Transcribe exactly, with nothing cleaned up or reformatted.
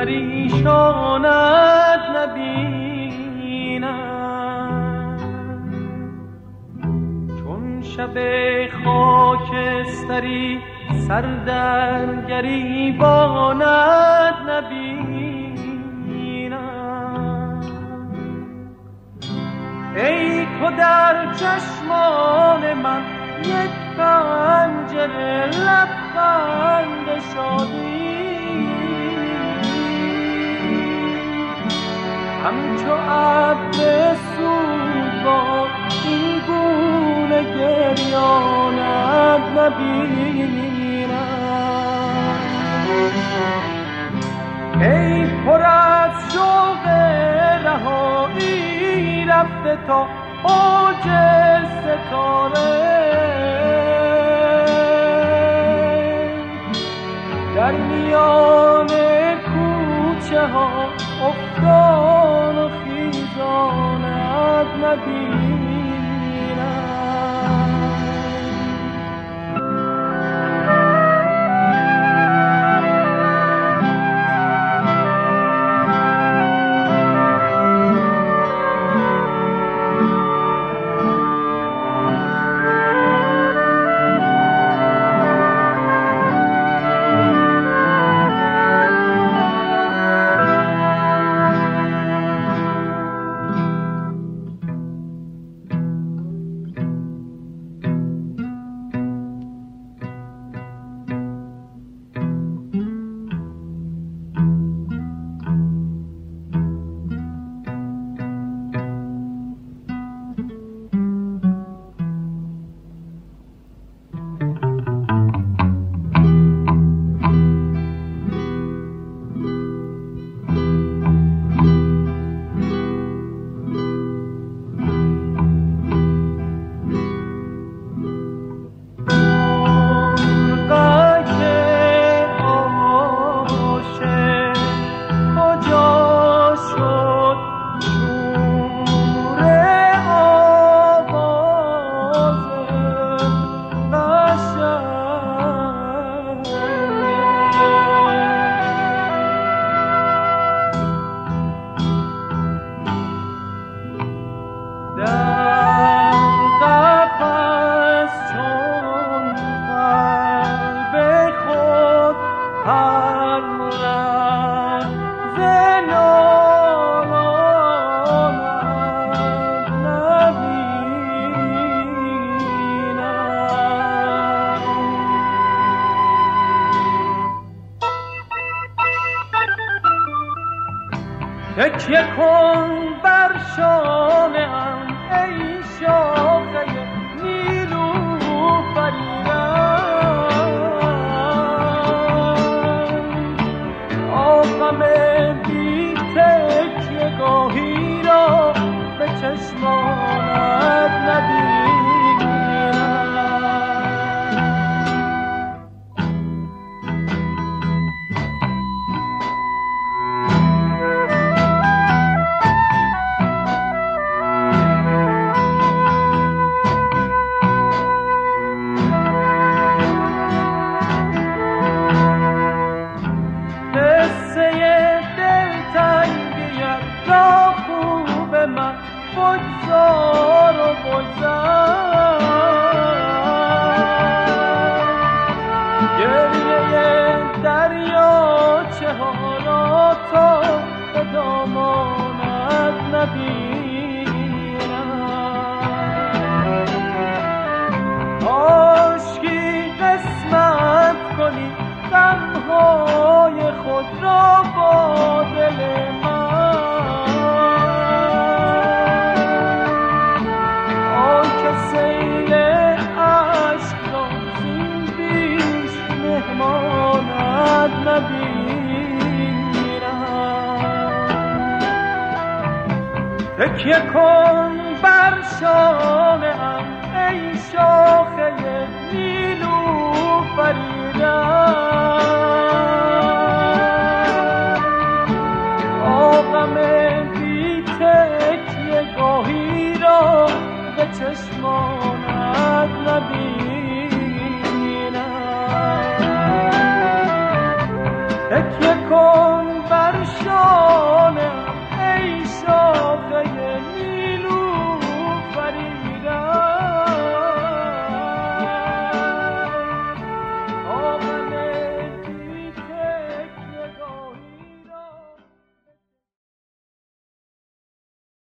پریشانت نبینم، چون شب خاکستری سر در گریبانت نبینم. ای تو در چشمان من یک پنجره لبخند شادی، همچو ابر سوزوار این گونه گریانت نبینم. ای پر از شوق رهایی رفته تا اوج ستاره، در میان کوچه ها افتان و خیزانت نبینم. تکیه کن بر شانه‌ام ای شاخه نیلوفریدن، آغم بی تکیه گاهی را به چشمانت نبینم. بگذار و بگذر، گریه دریاچه ها را تا به دامانت نبینم. کاشکی قسمت کنی غمهای خود را با دل من، سیل عشق را زین بیش مهمانت نبینم. تکیه کن بر شانه‌ام ای شاخه نیلوفریدن، آغم بی تکیه گاهی را به چشمانت نبینم. تکیه کن